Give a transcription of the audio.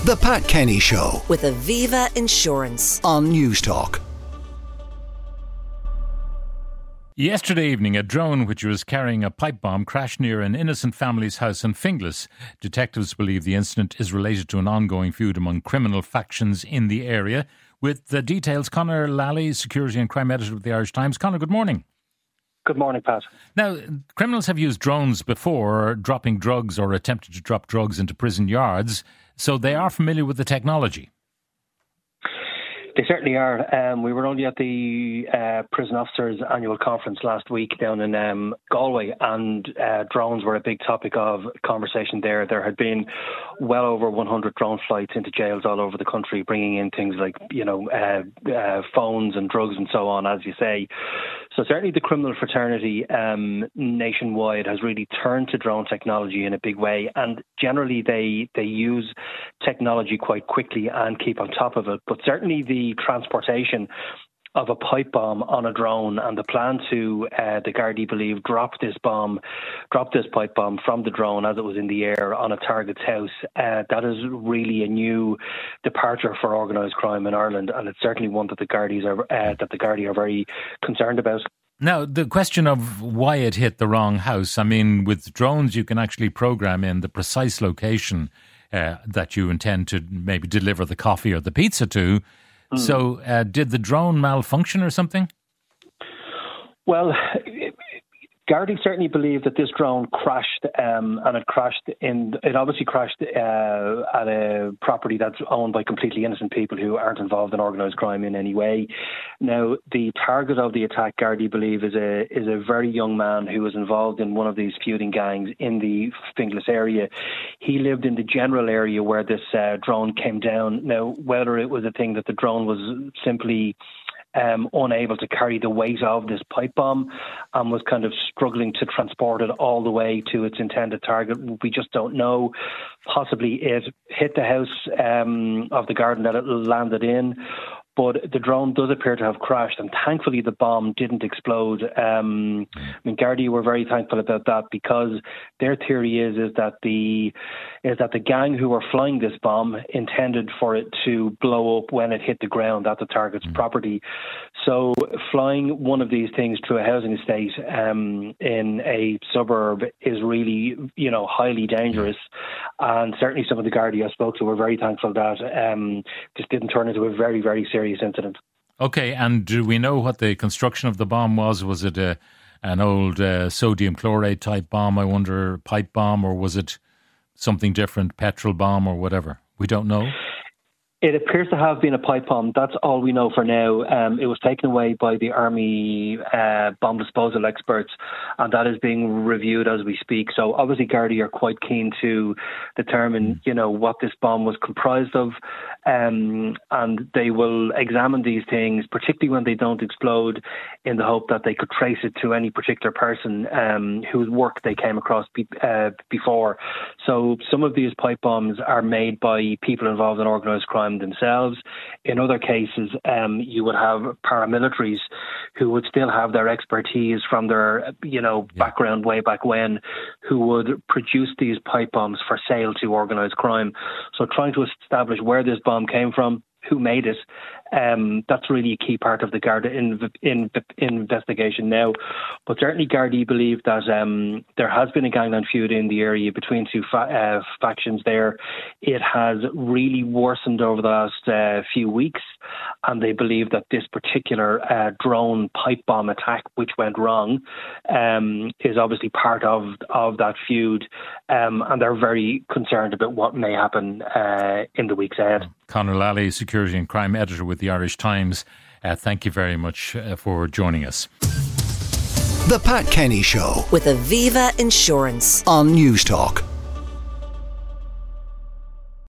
The Pat Kenny Show with Aviva Insurance on Newstalk. Yesterday evening, a drone which was carrying a pipe bomb crashed near an innocent family's house in Finglas. Detectives believe the incident is related to an ongoing feud among criminal factions in the area. With the details, Conor Lally, Security and Crime Editor of the Irish Times. Conor, good morning. Good morning, Pat. Now, criminals have used drones before, dropping drugs or attempted to drop drugs into prison yards, so they are familiar with the technology. They certainly are. We were only at the Prison Officers Annual Conference last week down in Galway, and drones were a big topic of conversation there. There had been well over 100 drone flights into jails all over the country, bringing in things like, phones and drugs and so on, as you say. So certainly the criminal fraternity nationwide has really turned to drone technology in a big way, and generally they use technology quite quickly and keep on top of it. But certainly the transportation of a pipe bomb on a drone and the plan to, the Gardaí believe, drop this pipe bomb from the drone as it was in the air on a target's house, that is really a new departure for organised crime in Ireland, and it's certainly one that the Gardaí are very concerned about. Now, the question of why it hit the wrong house, I mean, with drones you can actually program in the precise location that you intend to maybe deliver the coffee or the pizza to. So did the drone malfunction or something? Well, Gardaí certainly believe that this drone crashed, and it obviously crashed at a property that's owned by completely innocent people who aren't involved in organised crime in any way. Now, the target of the attack, Gardaí believe, is a very young man who was involved in one of these feuding gangs in the Finglas area. He lived in the general area where this drone came down. Now, whether it was a thing that the drone was simply unable to carry the weight of this pipe bomb and was kind of struggling to transport it all the way to its intended target, we just don't know. Possibly it hit the house of the garden that it landed in, but the drone does appear to have crashed, and thankfully the bomb didn't explode. Gardaí were very thankful about that, because their theory is that the gang who were flying this bomb intended for it to blow up when it hit the ground at the target's property. So flying one of these things through a housing estate in a suburb is really, highly dangerous. And certainly some of the Gardaí I spoke to were very thankful that this didn't turn into a very, very serious incident. Okay, and do we know what the construction of the bomb was? Was it an old sodium chloride type bomb, I wonder, pipe bomb, or was it something different, petrol bomb or whatever? We don't know. It appears to have been a pipe bomb. That's all we know for now. It was taken away by the Army bomb disposal experts, and that is being reviewed as we speak. So obviously Gardaí are quite keen to determine, what this bomb was comprised of, and they will examine these things, particularly when they don't explode, in the hope that they could trace it to any particular person whose work they came across before. So some of these pipe bombs are made by people involved in organised crime themselves. In other cases, you would have paramilitaries who would still have their expertise from their, background way back when, who would produce these pipe bombs for sale to organised crime. So trying to establish where this bomb came from, who made it, that's really a key part of the Garda investigation now. But certainly Gardaí believe that there has been a gangland feud in the area between two factions there. It has really worsened over the last few weeks, and they believe that this particular drone pipe bomb attack, which went wrong, is obviously part of that feud, and they're very concerned about what may happen in the weeks ahead. Conor Lally, Security and Crime Editor with the Irish Times. Thank you very much for joining us. The Pat Kenny Show with Aviva Insurance on Newstalk.